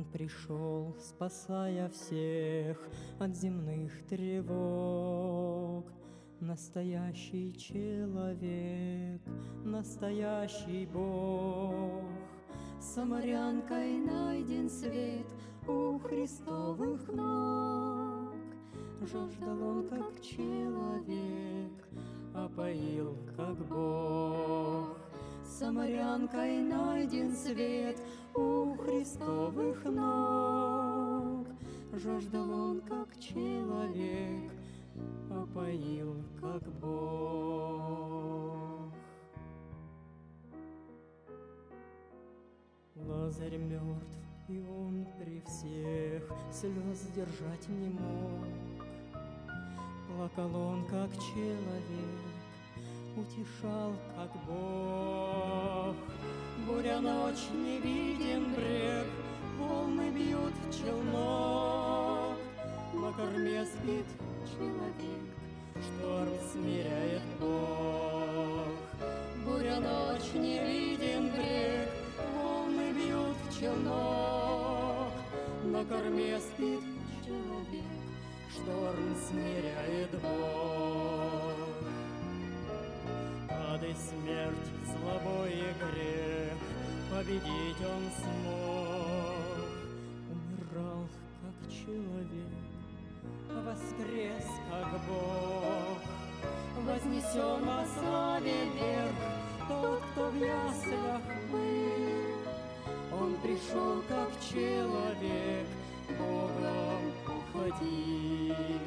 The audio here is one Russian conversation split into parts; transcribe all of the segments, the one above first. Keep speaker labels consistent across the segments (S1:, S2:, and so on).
S1: пришел, спасая всех от земных тревог. Настоящий человек, настоящий Бог. Самарянкой найден свет у Христовых ног. Жаждал он, как человек, а поил, как Бог. Самарянкой найден свет у Христовых ног. Жаждал он, как человек, а поил, как Бог. Лазарь мертв, и он при всех слез сдержать не мог. Плакал он, как человек, утешал, как Бог. Буря, ночь, не виден брег, волны бьют челнок. На корме спит человек, шторм смиряет Бог. Буря, ночь, не виден брег, волны бьют челнок. На корме спит человек, шторм смиряет Бог. Ад и смерть, злобой и грех победить он смог. Умирал, как человек, воскрес, как Бог. Вознесен во славе вверх тот, кто в яслях был. Он пришел, как человек, Богом уходил.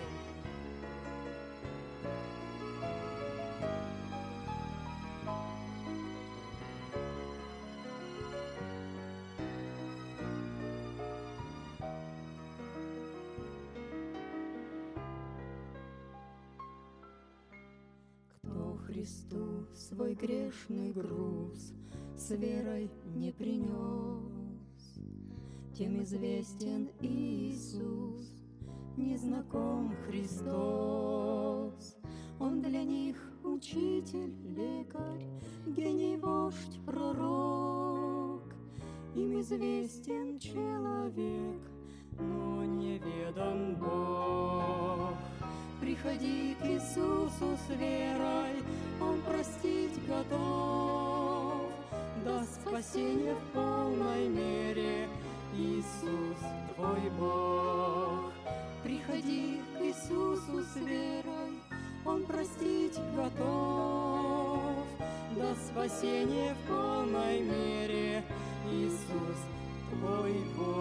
S1: Христу свой грешный груз с верой не принес, тем известен Иисус, незнаком Христос. Он для них учитель, лекарь, гений, вождь, пророк. Им известен человек, но неведом Бог. Приходи к Иисусу с верой, Он простить готов, даст спасение в полной мере, Иисус твой Бог. Приходи к Иисусу с верой, Он простить готов, даст спасение в полной мере, Иисус твой Бог.